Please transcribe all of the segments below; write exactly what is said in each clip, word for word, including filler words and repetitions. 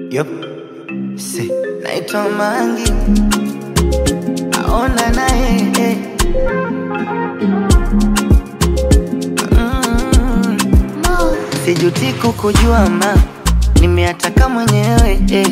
Yup, si naitwa Mangi, aona naye eh. mm. Sijuti kukujua ma, nimeataka mwenyewe eh.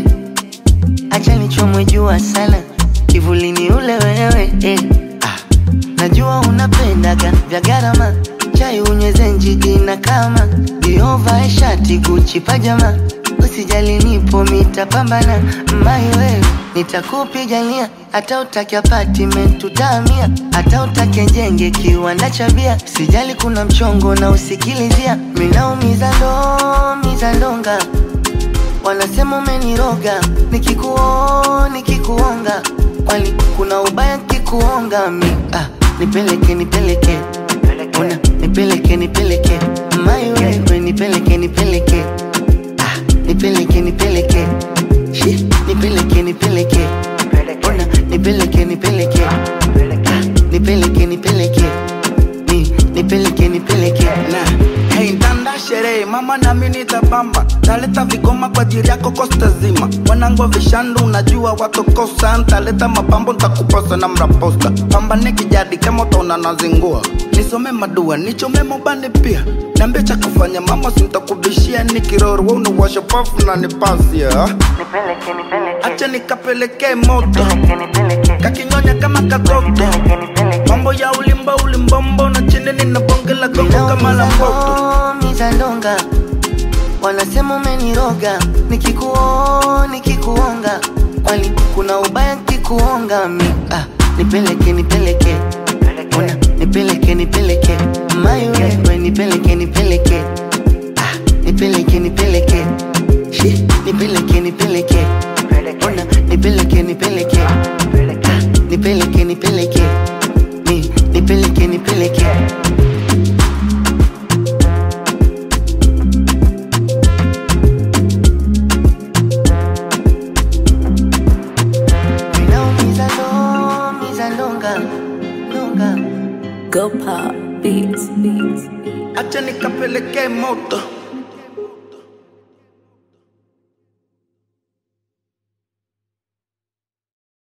Acha nichomwe jua sana, kivulini ule wewe eh. ah. Najua unapendaga vya gharama, chai unyweze njigi na kama Diova shati Gucci pajama. Usijali nipo mitapambana, mai wewe nitakupigania. Hata utake apartment tutamia, hata utake jenge kiwanda cha bia. Sijali kuna mchongo na usikilizia, minaumiza ndo miza ndonga. Wanasema umeniroga, nikikuo nikikuonga. Wali kuna ubaya kikuonga mi ah, nipeleke nipeleke Una nipeleke nipeleke mai wewe nipeleke nipeleke ah, nipeleke nipeleke Shi, nipeleke nipeleke Una nipeleke nipeleke ah, nipeleke nipeleke Ni nipeleke nipeleke na hey ndanda sherehe mama na mimi nitabamba, taleta vigoma kwa ajili yako kosta zima. Wanangu vishandu unajua watokosa, taleta mapambo nitakuposa na mraposta. Pamba nikijadi kama utaona nazingua, nisome madua nichome mobani pia. Niambie cha kufanya mama sintakubishia, nikiroro wewe unawasha pafu na nipasia. Nipeleke nipeleke Acha nikapeleke moto, Nipeleke nipeleke kakinyonya kama katoto. Nipeleke nipeleke Mambo ya ulimba ulimbombo na chini nina bonge la gongo kama la mboto. miza ndonga. Wanasema umeniroga, nikikuo nikikuonga. Wali kuna ubaya kikuonga mi ah, nipeleke nipeleke Una nipeleke nipeleke mai wewe nipeleke nipeleke ah, nipeleke nipeleke Shi, nipeleke nipeleke Una nipeleke nipeleke ah, nipeleke nipeleke Ni nipeleke nipeleke Minaumiza ndo miza ndonga ndonga. Go pop beats, beats. Acha nikapeleke moto.